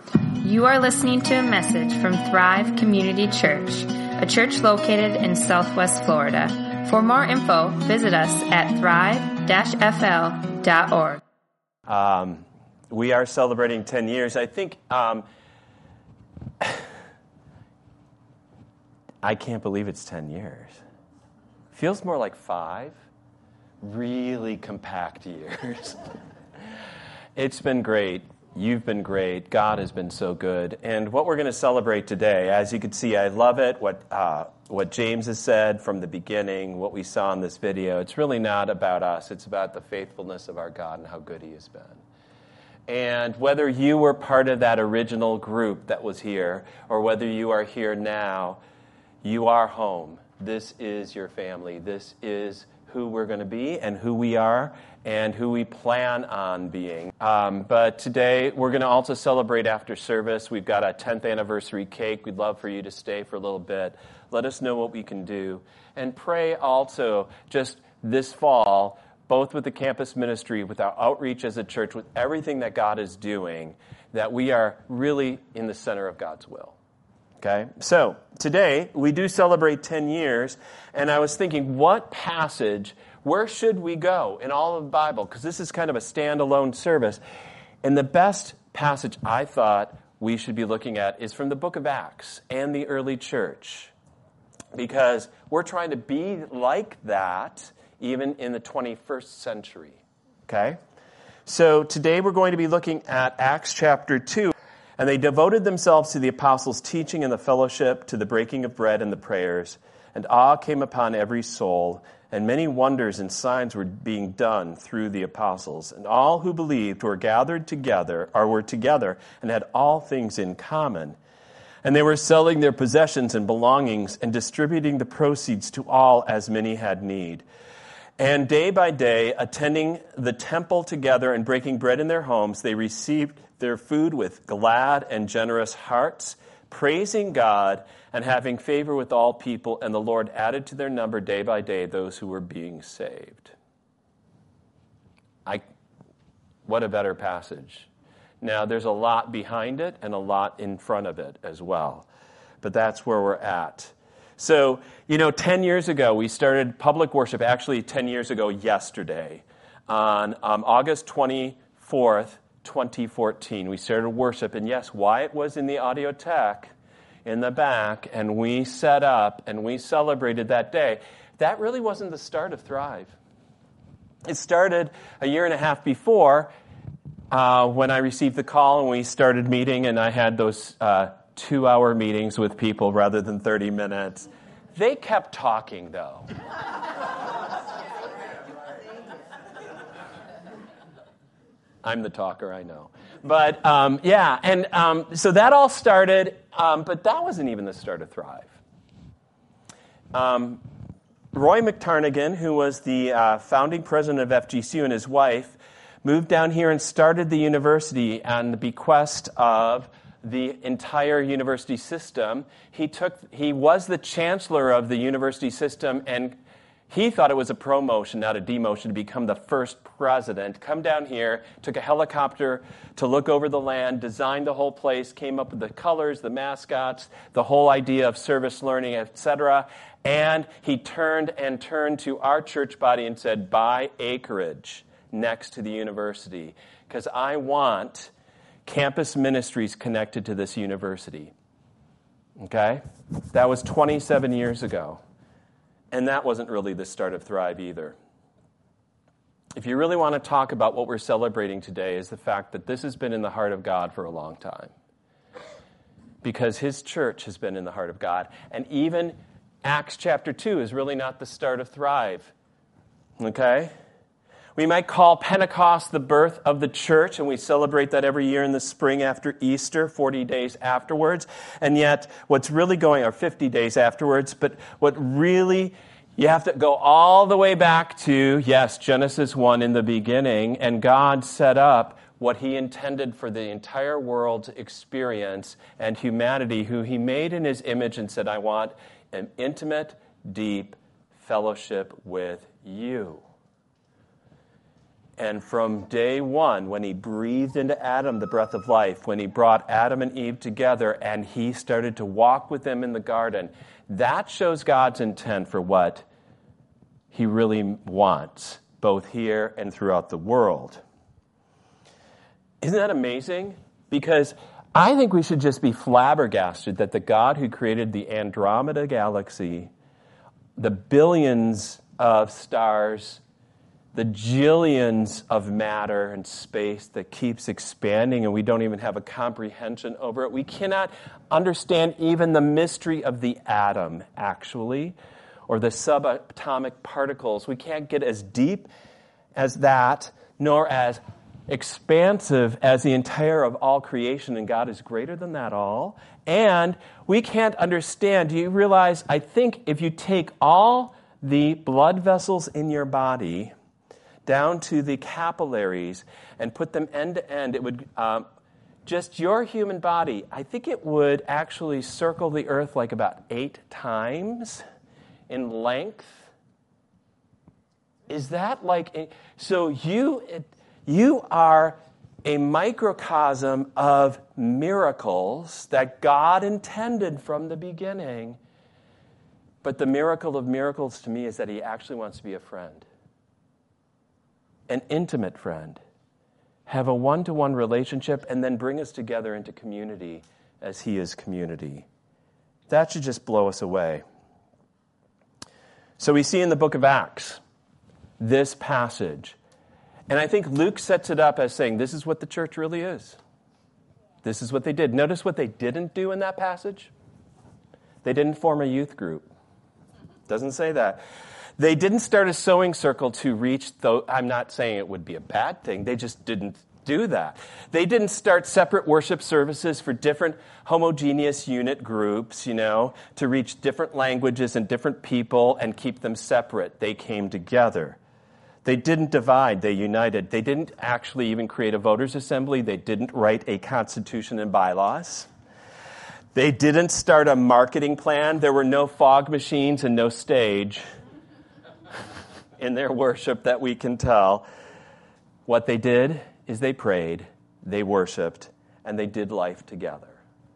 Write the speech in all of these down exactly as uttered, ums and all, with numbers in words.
You are listening to a message from Thrive Community Church, a church located in Southwest Florida. For more info, visit us at thrive dash f l dot org. Um, we are celebrating ten years. I think, um, I can't believe it's ten years. Feels more like five really compact years. It's been great. You've been great. God has been so good. And what we're going to celebrate today, as you can see, I love it, what uh, what James has said from the beginning, what we saw in this video. It's really not about us. It's about the faithfulness of our God and how good he has been. And whether you were part of that original group that was here, or whether you are here now, you are home. This is your family. This is who we're going to be and who we are and who we plan on being. Um, but today, we're going to also celebrate after service. We've got a tenth anniversary cake. We'd love for you to stay for a little bit. Let us know what we can do. And pray also just this fall, both with the campus ministry, with our outreach as a church, with everything that God is doing, that we are really in the center of God's will. Okay, so today we do celebrate ten years, and I was thinking, what passage, where should we go in all of the Bible? Because this is kind of a standalone service. And the best passage I thought we should be looking at is from the book of Acts and the early church. Because we're trying to be like that even in the twenty-first century. Okay, so today we're going to be looking at Acts chapter two. And they devoted themselves to the apostles' teaching and the fellowship, to the breaking of bread and the prayers. And awe came upon every soul, and many wonders and signs were being done through the apostles. And all who believed were gathered together, or were together, and had all things in common. And they were selling their possessions and belongings, and distributing the proceeds to all as many had need. And day by day, attending the temple together and breaking bread in their homes, they received their food with glad and generous hearts, praising God and having favor with all people. And the Lord added to their number day by day those who were being saved. I, what a better passage. Now, there's a lot behind it and a lot in front of it as well. But that's where we're at. So, you know, ten years ago, we started public worship, actually ten years ago yesterday, on um, August twenty-fourth, twenty fourteen. We started worship, and yes, Wyatt was in the audio tech in the back, and we set up, and we celebrated that day. That really wasn't the start of Thrive. It started a year and a half before uh, when I received the call, and we started meeting, and I had those uh two-hour meetings with people rather than thirty minutes. They kept talking, though. I'm the talker, I know. But, um, yeah, and um, so that all started, um, but that wasn't even the start of Thrive. Um, Roy McTarnigan, who was the uh, founding president of F G C U, and his wife moved down here and started the university on the bequest of the entire university system. He took. He was the chancellor of the university system, and he thought it was a promotion, not a demotion, to become the first president. Come down here, took a helicopter to look over the land, designed the whole place, came up with the colors, the mascots, the whole idea of service learning, et cetera. And he turned and turned to our church body and said, buy acreage next to the university, because I want campus ministries connected to this university. Okay? That was twenty-seven years ago. And that wasn't really the start of Thrive either. If you really want to talk about what we're celebrating today, is the fact that this has been in the heart of God for a long time. Because his church has been in the heart of God. And even Acts chapter two is really not the start of Thrive. Okay? We might call Pentecost the birth of the church, and we celebrate that every year in the spring after Easter, forty days afterwards. And yet, what's really going, or fifty days afterwards, but what really, you have to go all the way back to, yes, Genesis one in the beginning, and God set up what he intended for the entire world to experience, and humanity, who he made in his image and said, I want an intimate, deep fellowship with you. And from day one, when he breathed into Adam the breath of life, when he brought Adam and Eve together and he started to walk with them in the garden, that shows God's intent for what he really wants, both here and throughout the world. Isn't that amazing? Because I think we should just be flabbergasted that the God who created the Andromeda galaxy, the billions of stars, the jillions of matter and space that keeps expanding and we don't even have a comprehension over it. We cannot understand even the mystery of the atom, actually, or the subatomic particles. We can't get as deep as that, nor as expansive as the entire of all creation, and God is greater than that all. And we can't understand. Do you realize, I think if you take all the blood vessels in your body down to the capillaries and put them end to end, it would, um, just your human body, I think it would actually circle the earth like about eight times in length. Is that like, a, so you, it, you are a microcosm of miracles that God intended from the beginning. But the miracle of miracles to me is that he actually wants to be a friend. An intimate friend, have a one-to-one relationship, and then bring us together into community as he is community. That should just blow us away. So we see in the book of Acts this passage, and I think Luke sets it up as saying, this is what the church really is. This is what they did. Notice what they didn't do in that passage. They didn't form a youth group. Doesn't say that. They didn't start a sewing circle to reach, though I'm not saying it would be a bad thing. They just didn't do that. They didn't start separate worship services for different homogeneous unit groups, you know, to reach different languages and different people and keep them separate. They came together. They didn't divide. They united. They didn't actually even create a voters' assembly. They didn't write a constitution and bylaws. They didn't start a marketing plan. There were no fog machines and no stage in their worship that we can tell. What they did is they prayed, they worshiped, and they did life together.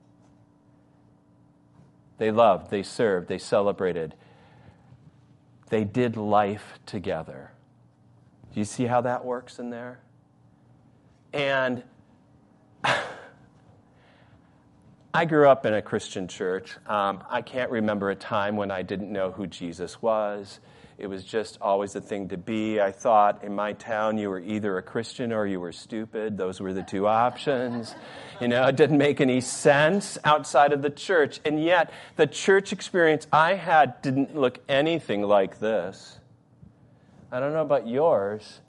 They loved, they served, they celebrated. They did life together. Do you see how that works in there? And I grew up in a Christian church. Um, I can't remember a time when I didn't know who Jesus was. It was just always a thing to be. I thought in my town you were either a Christian or you were stupid. Those were the two options. You know, it didn't make any sense outside of the church. And yet, the church experience I had didn't look anything like this. I don't know about yours.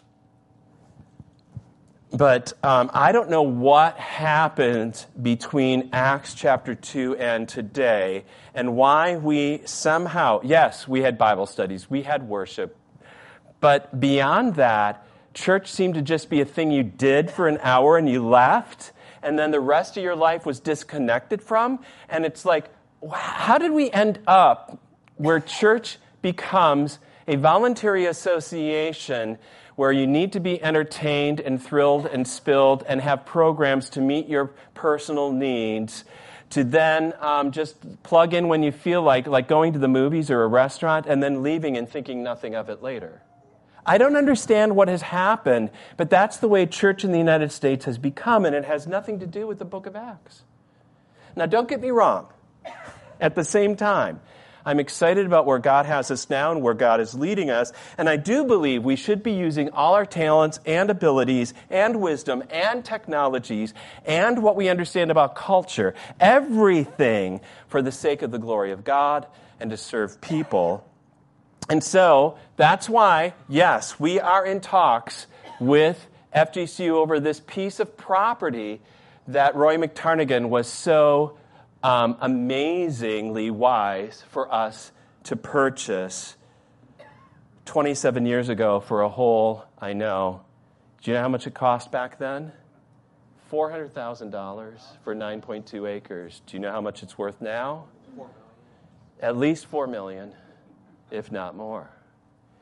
But um, I don't know what happened between Acts chapter two and today and why we somehow, yes, we had Bible studies, we had worship, but beyond that, church seemed to just be a thing you did for an hour and you left, and then the rest of your life was disconnected from, and it's like, how did we end up where church becomes a voluntary association where you need to be entertained and thrilled and spilled and have programs to meet your personal needs, to then um, just plug in when you feel like, like going to the movies or a restaurant and then leaving and thinking nothing of it later. I don't understand what has happened, but that's the way church in the United States has become, and it has nothing to do with the book of Acts. Now, don't get me wrong. At the same time, I'm excited about where God has us now and where God is leading us. And I do believe we should be using all our talents and abilities and wisdom and technologies and what we understand about culture, everything for the sake of the glory of God and to serve people. And so that's why, yes, we are in talks with F G C U over this piece of property that Roy McTarnigan was so Um, amazingly wise for us to purchase twenty-seven years ago for a whole, I know. Do you know how much it cost back then? four hundred thousand dollars for nine point two acres. Do you know how much it's worth now? Four million. At least four million, if not more.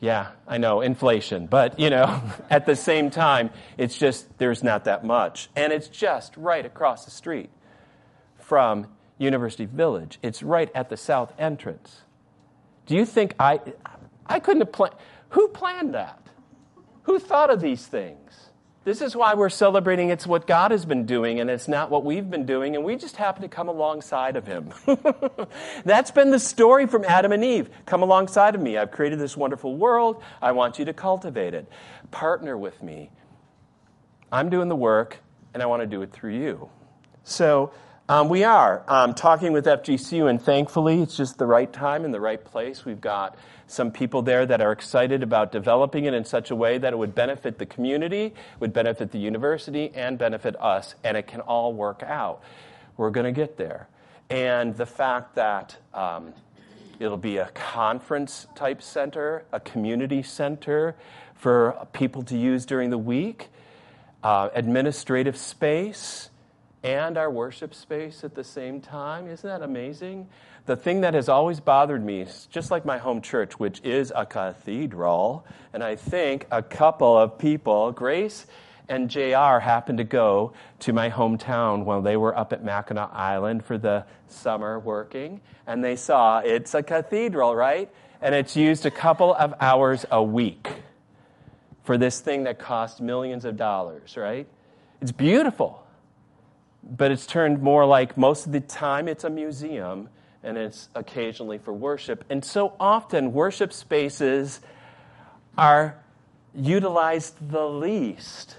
Yeah, I know, inflation. But, you know, at the same time, it's just, there's not that much. And it's just right across the street from University Village. It's right at the south entrance. Do you think I, I couldn't have planned, who planned that? Who thought of these things? This is why we're celebrating it's what God has been doing, and it's not what we've been doing, and we just happen to come alongside of him. That's been the story from Adam and Eve. Come alongside of me. I've created this wonderful world. I want you to cultivate it. Partner with me. I'm doing the work, and I want to do it through you. So um, we are um, talking with F G C U, and thankfully it's just the right time and the right place. We've got some people there that are excited about developing it in such a way that it would benefit the community, would benefit the university, and benefit us, and it can all work out. We're going to get there. And the fact that um, it'll be a conference-type center, a community center for people to use during the week, uh, administrative space, and our worship space at the same time. Isn't that amazing? The thing that has always bothered me is just like my home church, which is a cathedral, and I think a couple of people, Grace and J R, happened to go to my hometown while they were up at Mackinac Island for the summer working, and they saw it's a cathedral, right? And it's used a couple of hours a week for this thing that costs millions of dollars, right? It's beautiful, but it's turned more like most of the time it's a museum, and it's occasionally for worship. And so often, worship spaces are utilized the least.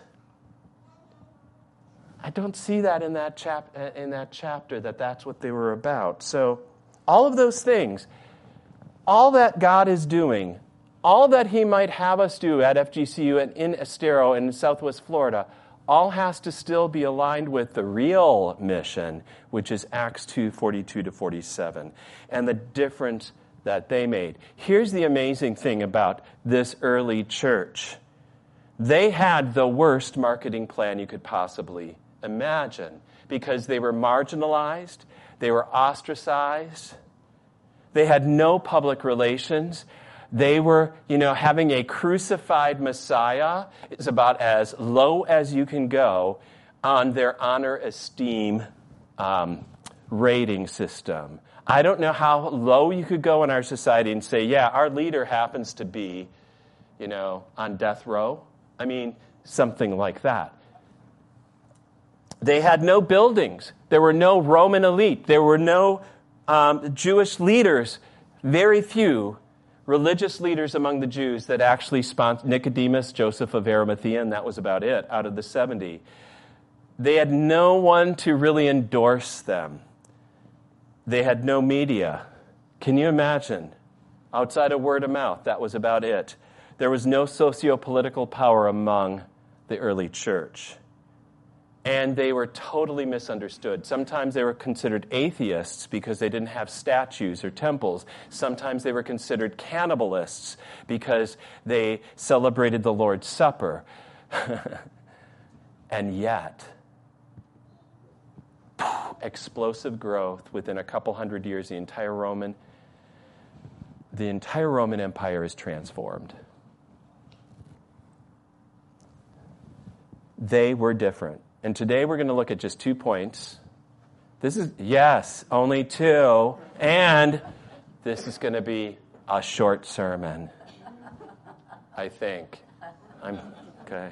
I don't see that in that chap in that chapter, that that's what they were about. So all of those things, all that God is doing, all that he might have us do at F G C U and in Estero and in Southwest Florida, all has to still be aligned with the real mission, which is Acts two, forty-two to forty-seven, and the difference that they made. Here's the amazing thing about this early church. They had the worst marketing plan you could possibly imagine because they were marginalized, they were ostracized, they had no public relations. They were, you know, having a crucified Messiah is about as low as you can go on their honor esteem um, rating system. I don't know how low you could go in our society and say, yeah, our leader happens to be, you know, on death row. I mean, something like that. They had no buildings. There were no Roman elite. There were no um, Jewish leaders, very few religious leaders among the Jews that actually sponsored Nicodemus, Joseph of Arimathea, and that was about it out of the seventy. They had no one to really endorse them. They had no media. Can you imagine? Outside of word of mouth, that was about it. There was no socio-political power among the early church. And they were totally misunderstood. Sometimes they were considered atheists because they didn't have statues or temples. Sometimes they were considered cannibalists because they celebrated the Lord's Supper. And yet, explosive growth within a couple hundred years, the entire Roman, the entire Roman Empire is transformed. They were different. And today we're going to look at just two points. This is, yes, only two. And this is going to be a short sermon, I think. I'm okay.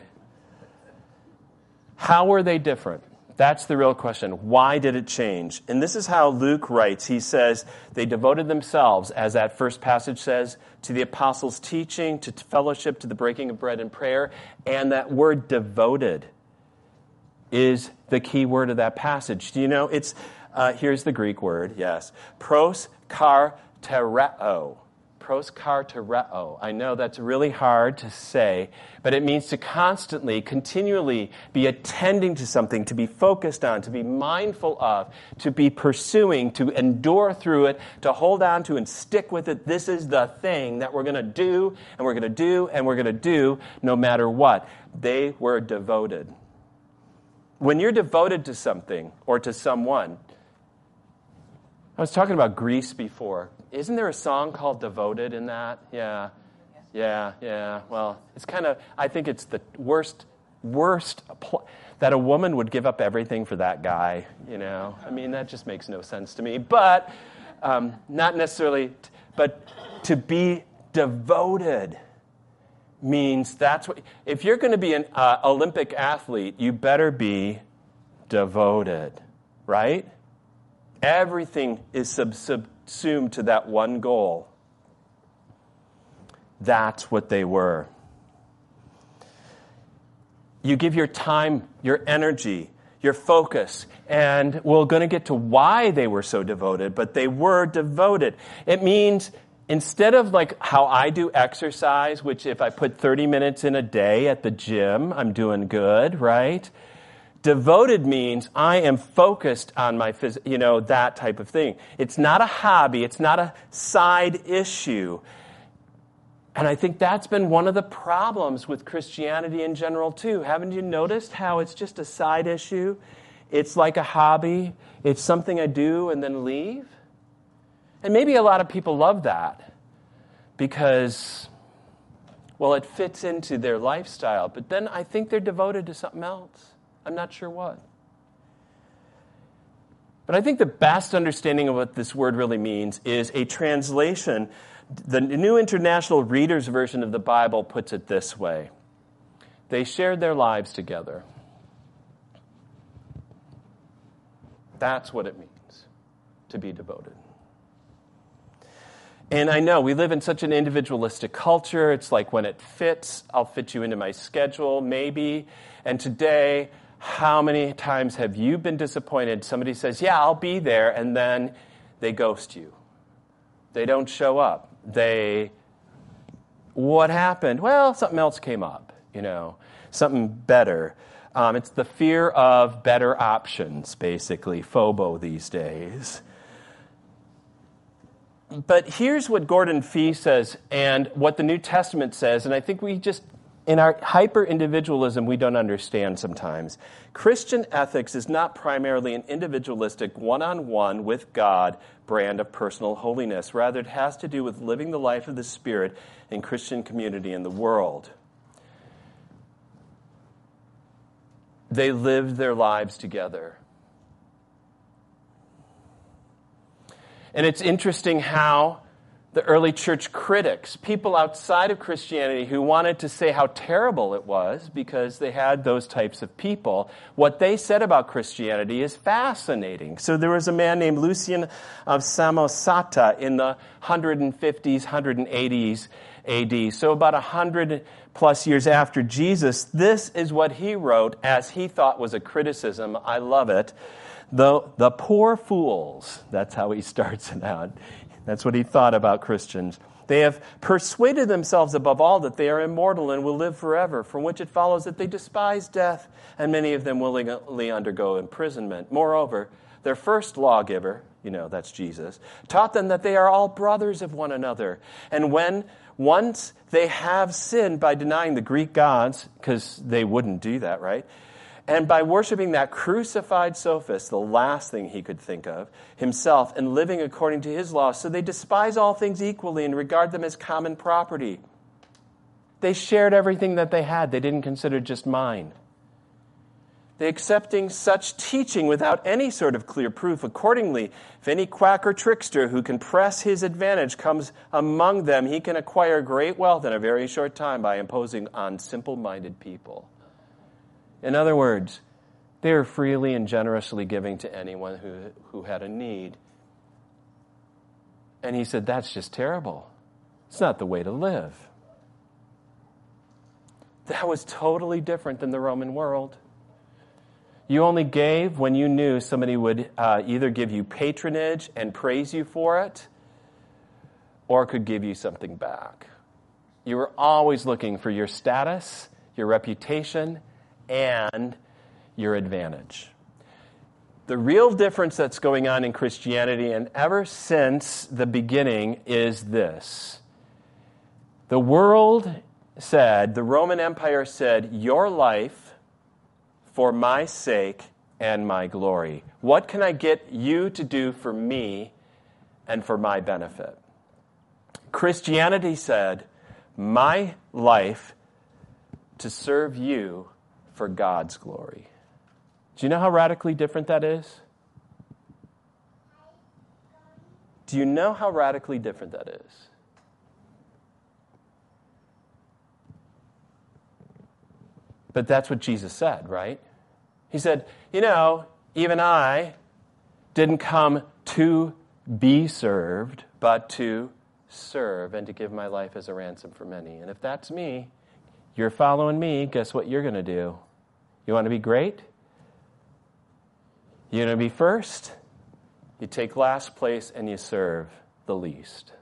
How were they different? That's the real question. Why did it change? And this is how Luke writes. He says, they devoted themselves, as that first passage says, to the apostles' teaching, to fellowship, to the breaking of bread and prayer. And that word devoted is the key word of that passage. Do you know, it's, uh, here's the Greek word, yes, proskartereo. Proskartereo. I know that's really hard to say, but it means to constantly, continually be attending to something, to be focused on, to be mindful of, to be pursuing, to endure through it, to hold on to and stick with it. This is the thing that we're going to do, and we're going to do, and we're going to do no matter what. They were devoted. When you're devoted to something or to someone, I was talking about Grease before. Isn't there a song called Devoted in that? Yeah. Yeah, yeah. Well, it's kind of, I think it's the worst, worst pl- that a woman would give up everything for that guy, you know. I mean, that just makes no sense to me. But um, not necessarily, t- but to be devoted means that's what, if you're going to be an uh, Olympic athlete, you better be devoted, right? Everything is sub- subsumed to that one goal. That's what they were. You give your time, your energy, your focus, and we're going to get to why they were so devoted, but they were devoted. It means instead of like how I do exercise, which if I put thirty minutes in a day at the gym, I'm doing good, right? Devoted means I am focused on my, phys- you know, that type of thing. It's not a hobby. It's not a side issue. And I think that's been one of the problems with Christianity in general, too. Haven't you noticed how it's just a side issue? It's like a hobby. It's something I do and then leave. And maybe a lot of people love that because, well, it fits into their lifestyle. But then I think they're devoted to something else. I'm not sure what. But I think the best understanding of what this word really means is a translation. The New International Reader's Version of the Bible puts it this way. They shared their lives together. That's what it means to be devoted. And I know we live in such an individualistic culture. It's like when it fits, I'll fit you into my schedule, maybe. And today, how many times have you been disappointed? Somebody says, yeah, I'll be there, and then they ghost you. They don't show up. They, what happened? Well, something else came up, you know, something better. Um, it's the fear of better options, basically, FOBO these days. But here's what Gordon Fee says and what the New Testament says, and I think we just, in our hyper-individualism, we don't understand sometimes. Christian ethics is not primarily an individualistic, one-on-one with God brand of personal holiness. Rather, it has to do with living the life of the Spirit in Christian community in the world. They lived their lives together. And it's interesting how the early church critics, people outside of Christianity who wanted to say how terrible it was because they had those types of people, what they said about Christianity is fascinating. So there was a man named Lucian of Samosata in the one fifties, one eighties A D. So about one hundred plus years after Jesus, this is what he wrote as he thought was a criticism. I love it. The, the poor fools, that's how he starts it out. That's what he thought about Christians. They have persuaded themselves above all that they are immortal and will live forever, from which it follows that they despise death, and many of them willingly undergo imprisonment. Moreover, their first lawgiver, you know, that's Jesus, taught them that they are all brothers of one another. And when once they have sinned by denying the Greek gods, because they wouldn't do that, right? And by worshiping that crucified sophist, the last thing he could think of, himself, and living according to his law, so they despise all things equally and regard them as common property. They shared everything that they had. They didn't consider just mine. They accepting such teaching without any sort of clear proof. Accordingly, if any quack or trickster who can press his advantage comes among them, he can acquire great wealth in a very short time by imposing on simple-minded people. In other words, they were freely and generously giving to anyone who, who had a need. And he said, that's just terrible. It's not the way to live. That was totally different than the Roman world. You only gave when you knew somebody would uh, either give you patronage and praise you for it, or could give you something back. You were always looking for your status, your reputation, and your advantage. The real difference that's going on in Christianity, and ever since the beginning, is this. The world said, the Roman Empire said, your life for my sake and my glory. What can I get you to do for me and for my benefit? Christianity said, my life to serve you for God's glory. Do you know how radically different that is? Do you know how radically different that is? But that's what Jesus said, right? He said, you know, even I didn't come to be served, but to serve and to give my life as a ransom for many. And if that's me, you're following me, guess what you're going to do? You want to be great? You're going to be first? You take last place and you serve the least.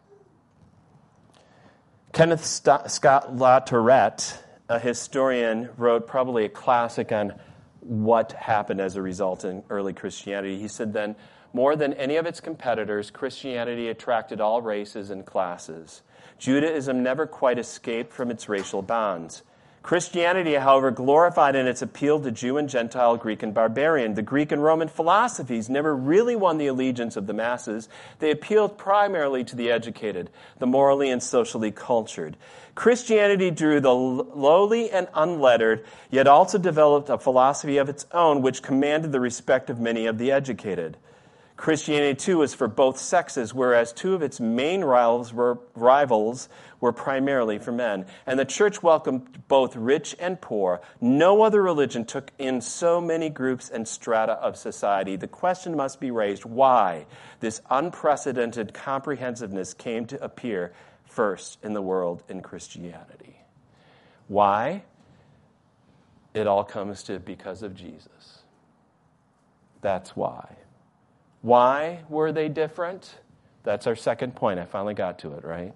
Kenneth St- Scott LaTourette, a historian, wrote probably a classic on what happened as a result in early Christianity. He said then, more than any of its competitors, Christianity attracted all races and classes. Judaism never quite escaped from its racial bonds. Christianity, however, glorified in its appeal to Jew and Gentile, Greek and barbarian. The Greek and Roman philosophies never really won the allegiance of the masses. They appealed primarily to the educated, the morally and socially cultured. Christianity drew the lowly and unlettered, yet also developed a philosophy of its own which commanded the respect of many of the educated. Christianity, too, was for both sexes, whereas two of its main rivals were, rivals were primarily for men. And the church welcomed both rich and poor. No other religion took in so many groups and strata of society. The question must be raised, why this unprecedented comprehensiveness came to appear first in the world in Christianity. Why? It all comes to because of Jesus. That's why. Why were they different? That's our second point. I finally got to it, right?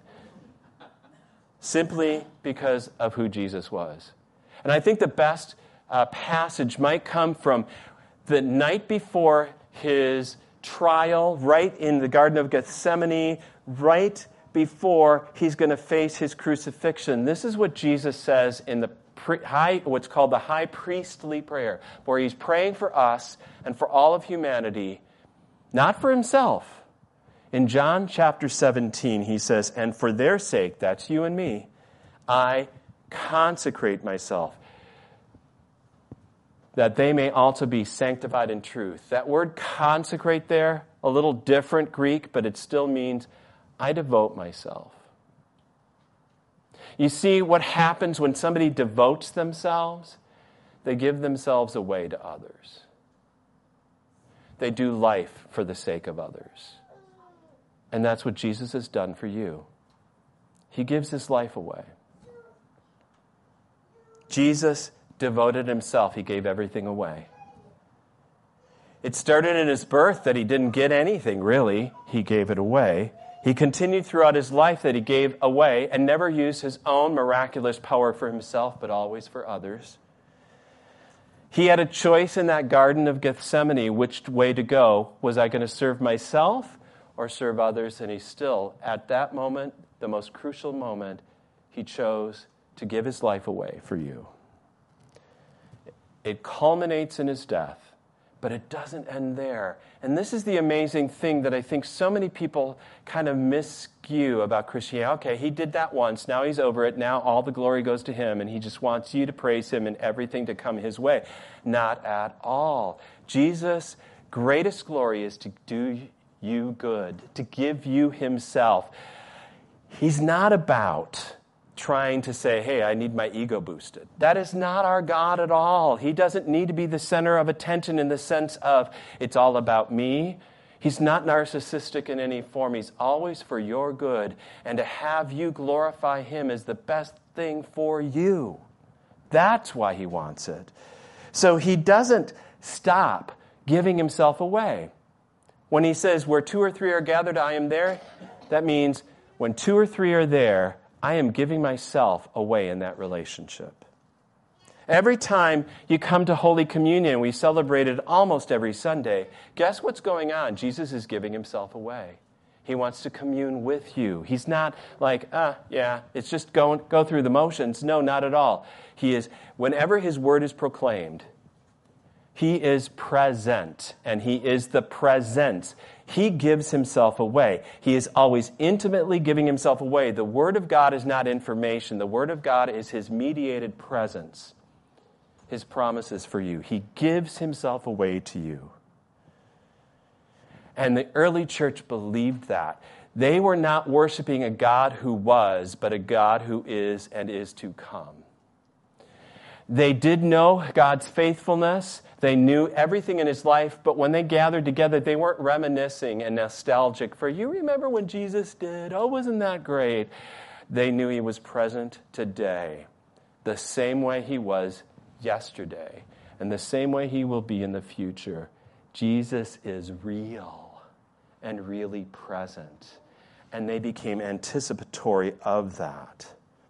Simply because of who Jesus was. And I think the best uh, passage might come from the night before his trial, right in the Garden of Gethsemane, right before he's going to face his crucifixion. This is what Jesus says in the pre- high, what's called the high priestly prayer, where he's praying for us and for all of humanity, not for himself. In John chapter seventeen, he says, and for their sake, that's you and me, I consecrate myself, that they may also be sanctified in truth. That word consecrate there, a little different Greek, but it still means I devote myself. You see, what happens when somebody devotes themselves? They give themselves away to others. They do life for the sake of others. And that's what Jesus has done for you. He gives his life away. Jesus devoted himself. He gave everything away. It started in his birth that he didn't get anything, really. He gave it away. He continued throughout his life that he gave away and never used his own miraculous power for himself, but always for others. He had a choice in that Garden of Gethsemane which way to go. Was I going to serve myself or serve others? And he still, at that moment, the most crucial moment, he chose to give his life away for you. It culminates in his death, but it doesn't end there. And this is the amazing thing that I think so many people kind of miscue about Christianity. Okay, he did that once. Now he's over it. Now all the glory goes to him, and he just wants you to praise him and everything to come his way. Not at all. Jesus' greatest glory is to do you good, to give you himself. He's not about trying to say, hey, I need my ego boosted. That is not our God at all. He doesn't need to be the center of attention in the sense of it's all about me. He's not narcissistic in any form. He's always for your good. And to have you glorify him is the best thing for you. That's why he wants it. So he doesn't stop giving himself away. When he says, where two or three are gathered, I am there, that means when two or three are there, I am giving myself away in that relationship. Every time you come to Holy Communion, we celebrate it almost every Sunday. Guess what's going on? Jesus is giving himself away. He wants to commune with you. He's not like, ah, yeah, it's just go, go through the motions. No, not at all. He is, whenever his word is proclaimed, He is present, and he is the presence. He gives himself away. He is always intimately giving himself away. The Word of God is not information. The Word of God is his mediated presence, his promises for you. He gives himself away to you. And the early church believed that. They were not worshiping a God who was, but a God who is and is to come. They did know God's faithfulness. They knew everything in his life, but when they gathered together, they weren't reminiscing and nostalgic for, you remember when Jesus did? Oh, wasn't that great? They knew he was present today, the same way he was yesterday, and the same way he will be in the future. Jesus is real and really present, and they became anticipatory of that.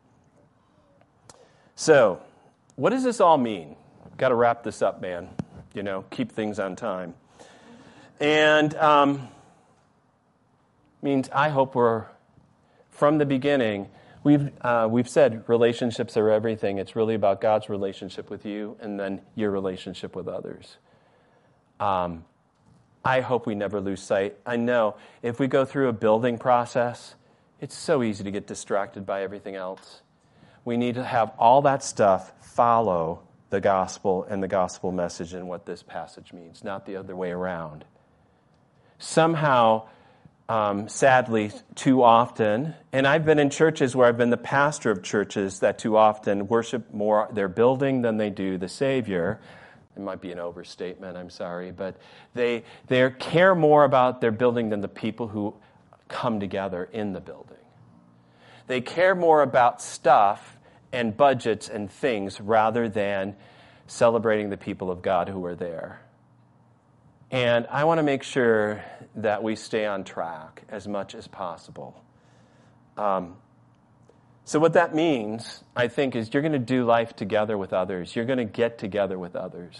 So, what does this all mean? Got to wrap this up, man. You know, keep things on time. And um, means I hope we're, from the beginning, we've uh, we've said relationships are everything. It's really about God's relationship with you and then your relationship with others. Um, I hope we never lose sight. I know if we go through a building process, it's so easy to get distracted by everything else. We need to have all that stuff follow the gospel and the gospel message and what this passage means, not the other way around. Somehow, um, sadly, too often, and I've been in churches where I've been the pastor of churches that too often worship more their building than they do the Savior. It might be an overstatement, I'm sorry, but they they care more about their building than the people who come together in the building. They care more about stuff and budgets and things rather than celebrating the people of God who are there. And I want to make sure that we stay on track as much as possible. Um, so what that means, I think, is you're going to do life together with others. You're going to get together with others.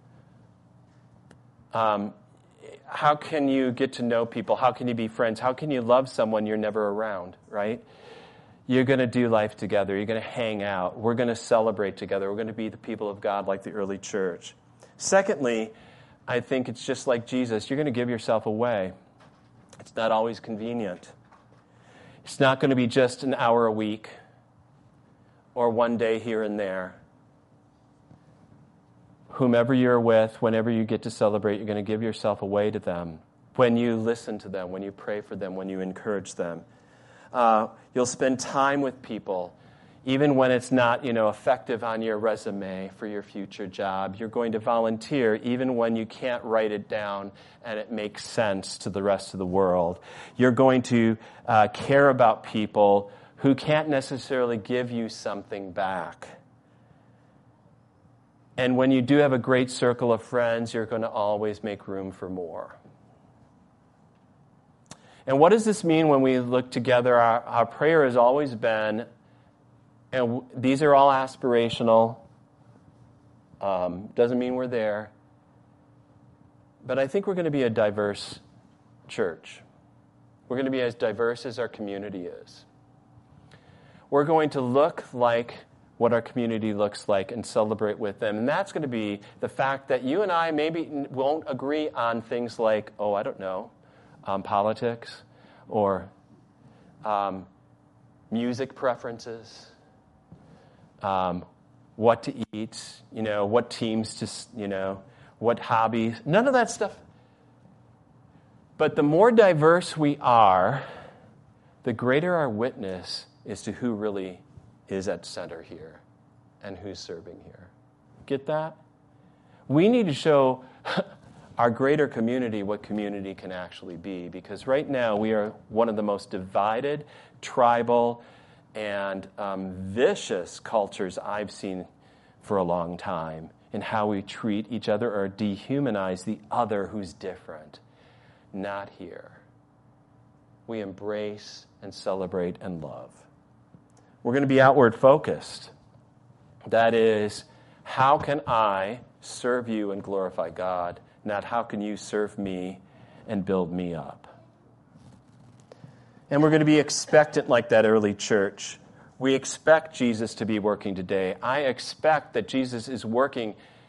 Um, how can you get to know people? How can you be friends? How can you love someone you're never around, right? You're going to do life together. You're going to hang out. We're going to celebrate together. We're going to be the people of God like the early church. Secondly, I think it's just like Jesus. You're going to give yourself away. It's not always convenient. It's not going to be just an hour a week or one day here and there. Whomever you're with, whenever you get to celebrate, you're going to give yourself away to them. When you listen to them, when you pray for them, when you encourage them. Uh, you'll spend time with people, even when it's not, you know, effective on your resume for your future job. You're going to volunteer, even when you can't write it down and it makes sense to the rest of the world. You're going to uh, care about people who can't necessarily give you something back. And when you do have a great circle of friends, you're going to always make room for more. And what does this mean when we look together? Our, our prayer has always been, and these are all aspirational, um, doesn't mean we're there, but I think we're going to be a diverse church. We're going to be as diverse as our community is. We're going to look like what our community looks like and celebrate with them. And that's going to be the fact that you and I maybe won't agree on things like, oh, I don't know, Um, politics or um, music preferences, um, what to eat, you know, what teams to, you know, what hobbies, none of that stuff. But the more diverse we are, the greater our witness is to who really is at center here and who's serving here. Get that? We need to show our greater community what community can actually be, because right now we are one of the most divided, tribal, and um, vicious cultures I've seen for a long time in how we treat each other or dehumanize the other who's different. Not here. We embrace and celebrate and love. We're going to be outward focused. That is, how can I serve you and glorify God? Not how can you serve me and build me up. And we're going to be expectant like that early church. We expect Jesus to be working today. I expect that Jesus is working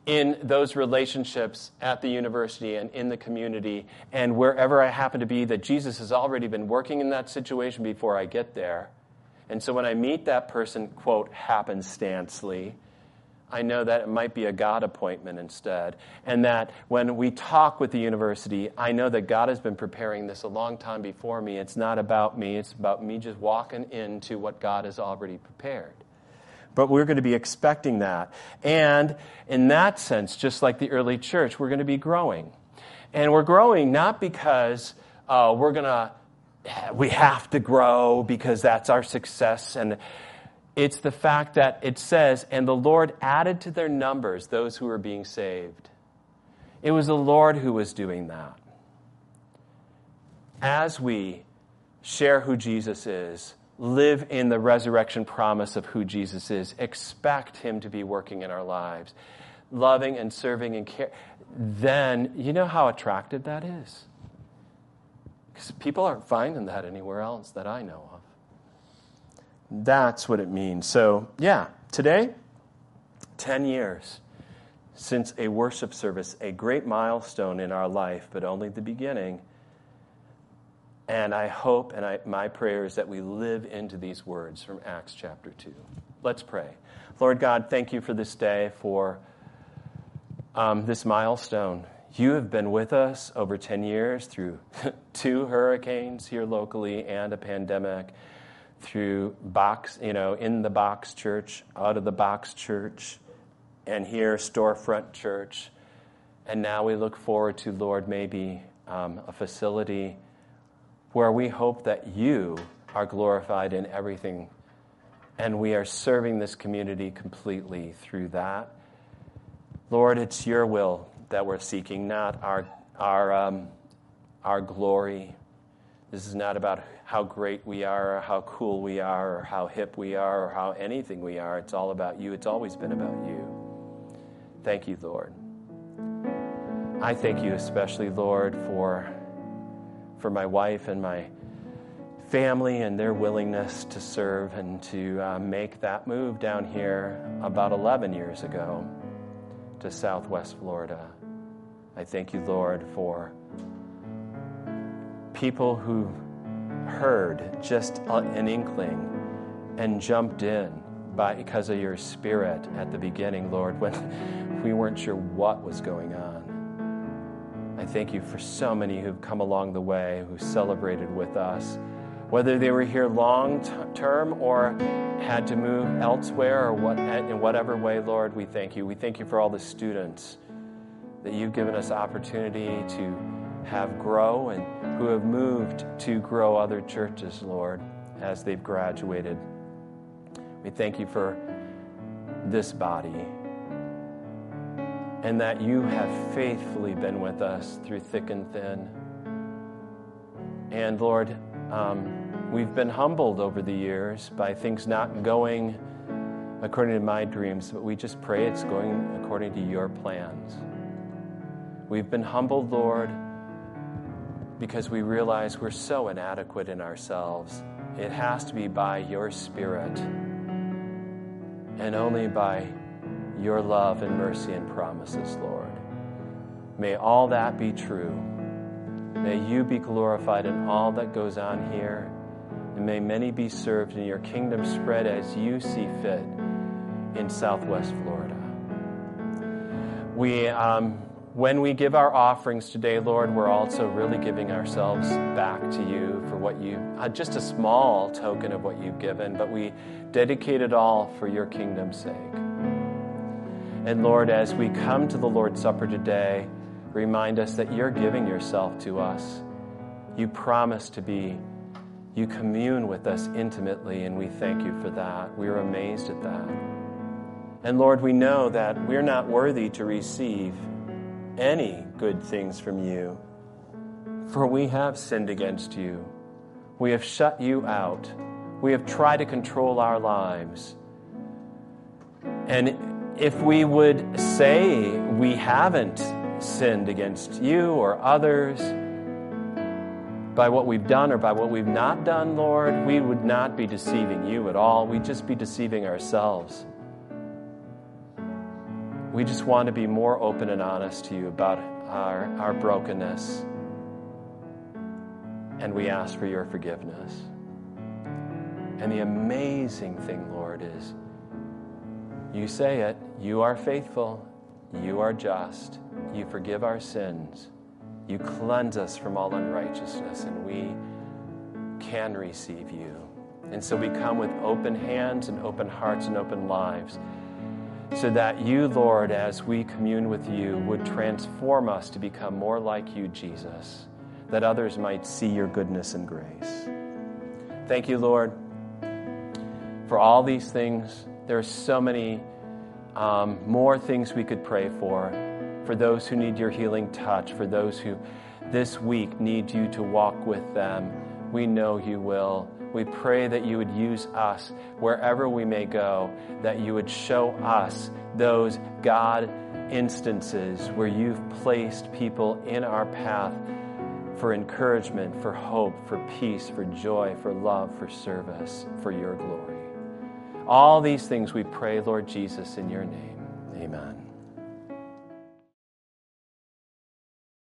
in those relationships at the university and in the community and wherever I happen to be, that Jesus has already been working in that situation before I get there. And so when I meet that person, quote, happenstancely, I know that it might be a God appointment instead. And that when we talk with the university, I know that God has been preparing this a long time before me. It's not about me. It's about me just walking into what God has already prepared. But we're going to be expecting that. And in that sense, just like the early church, we're going to be growing. And we're growing not because uh, we're going to, we have to grow because that's our success. And it's the fact that it says, and the Lord added to their numbers those who were being saved. It was the Lord who was doing that. As we share who Jesus is, live in the resurrection promise of who Jesus is, expect him to be working in our lives, loving and serving and care, then you know how attractive that is. Because people aren't finding that anywhere else that I know of. That's what it means. So, yeah, today, ten years since a worship service, a great milestone in our life, but only the beginning. And I hope, and I, my prayer is that we live into these words from Acts chapter two. Let's pray. Lord God, thank you for this day, for um, this milestone. You have been with us over ten years through two hurricanes here locally and a pandemic, through box, you know, in the box church, out of the box church, and here storefront church. And now we look forward to, Lord, maybe um, a facility where we hope that you are glorified in everything, and we are serving this community completely through that. Lord, it's your will that we're seeking, not our our um, our glory. This is not about how great we are, or how cool we are, or how hip we are, or how anything we are. It's all about you. It's always been about you. Thank you, Lord. I thank you especially, Lord, for for my wife and my family and their willingness to serve and to uh, make that move down here about eleven years ago to Southwest Florida. I thank you, Lord, for people who heard just an inkling and jumped in by because of your Spirit at the beginning, Lord, when we weren't sure what was going on. I thank you for so many who've come along the way, who celebrated with us, whether they were here long t- term or had to move elsewhere or what, in whatever way, Lord, we thank you. We thank you for all the students that you've given us opportunity to have grow and who have moved to grow other churches, Lord, as they've graduated. We thank you for this body, and that you have faithfully been with us through thick and thin. And Lord, um, we've been humbled over the years by things not going according to my dreams, but we just pray it's going according to your plans. We've been humbled, Lord, because we realize we're so inadequate in ourselves. It has to be by your Spirit, and only by your love and mercy and promises, Lord. May all that be true. May you be glorified in all that goes on here, and may many be served and your kingdom spread as you see fit in Southwest Florida. We, um, when we give our offerings today, Lord, we're also really giving ourselves back to you for what you, uh, just a small token of what you've given, but we dedicate it all for your kingdom's sake. And Lord, as we come to the Lord's Supper today, remind us that you're giving yourself to us. You promise to be, you commune with us intimately, and we thank you for that. We're amazed at that. And Lord, we know that we're not worthy to receive any good things from you, for we have sinned against you. We have shut you out. We have tried to control our lives. And if we would say we haven't sinned against you or others by what we've done or by what we've not done, Lord, we would not be deceiving you at all. We'd just be deceiving ourselves. We just want to be more open and honest to you about our, our brokenness. And we ask for your forgiveness. And the amazing thing, Lord, is you say it, you are faithful, you are just, you forgive our sins, you cleanse us from all unrighteousness, and we can receive you. And so we come with open hands and open hearts and open lives, so that you, Lord, as we commune with you, would transform us to become more like you, Jesus, that others might see your goodness and grace. Thank you, Lord, for all these things. There are so many um, more things we could pray for, for those who need your healing touch, for those who this week need you to walk with them. We know you will. We pray that you would use us wherever we may go, that you would show us those God instances where you've placed people in our path for encouragement, for hope, for peace, for joy, for love, for service, for your glory. All these things we pray, Lord Jesus, in your name. Amen.